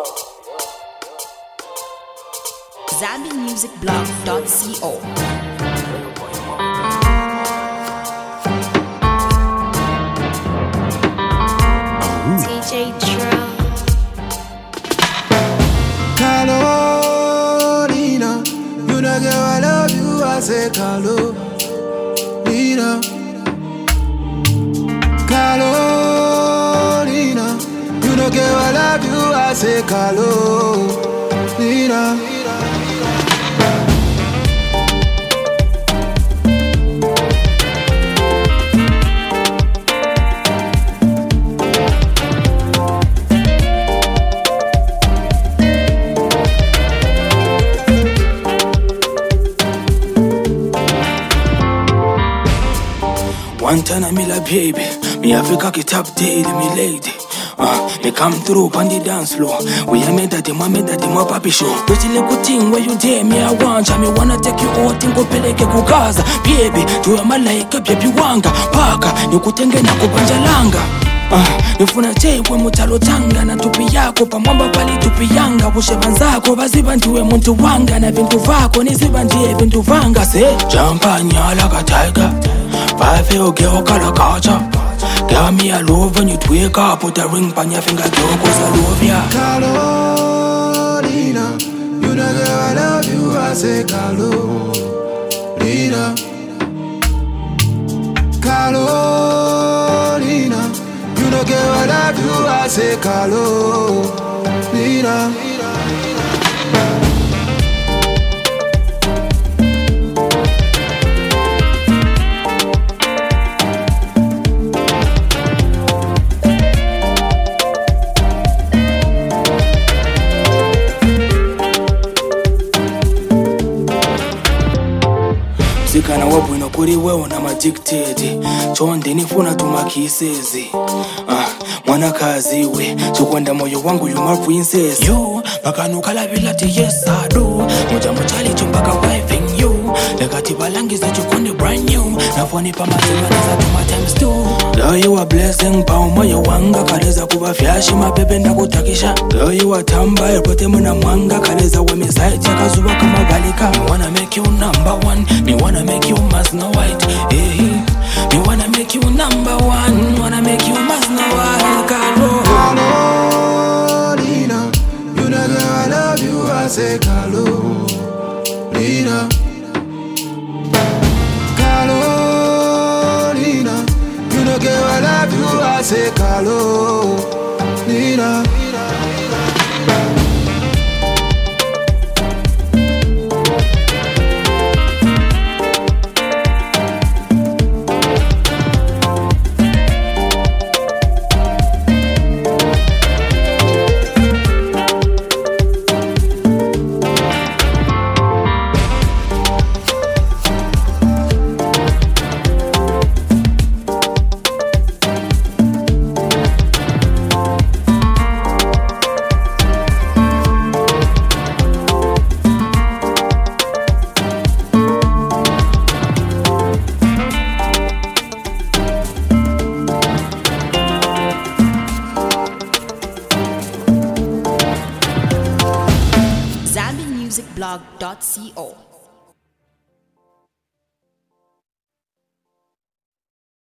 ZambianMusicBlog.co. DJ Drum. Carolina, you know girl I love you, I say Carolina. Carolina, you know girl I love you, I say Carolina. One time me like baby, me have a cocky top daily, me lady. Me come through on the dance floor. We made that my papi show. Pretty little thing where you dare me, I want ya. Me wanna take you out and go peleke kukaza. Baby, do ya malaika baby wanga. Paka, nikutenge na kubanjalanga. Nifuna chewe mutalo tanga na tupi yako pamwamba pali tupi yanga bushebanzako baziba ndiwe muntu wanga na vintu vako niziba ndiye vintu vanga se champagne like a tiger five girl kala kacha give me a love when you wake up put a ring on your finger girl cause I love ya Carolina, you know girl I love you, I say Carolina. Carolina, you know girl I love you, I say Carolina. Sikana wabwino kuri wewe na madictate chonde nifuna tumakisezi mwana kazi we chukwenda moyo wangu you my princess you makanuka bila ti yes I do moja mchali chumbaka wifing you lekati balangiza chukonde brand new nafoni pa maziwa za tuma times two girl you a blessing pa moyo wanga kaleza kuba fyashi mapepe ndakutakisha girl you a tamba yote muna mwanga kaleza wa misaiti akazuba kama galika me wanna make you number one me wanna make you must know white hey me wanna make you number one wanna make you must know white Carolina, you know girl I love you, I say Carolina. Carolina, you know girl I love you, I say Carolina. ZambianMusicBlog.co.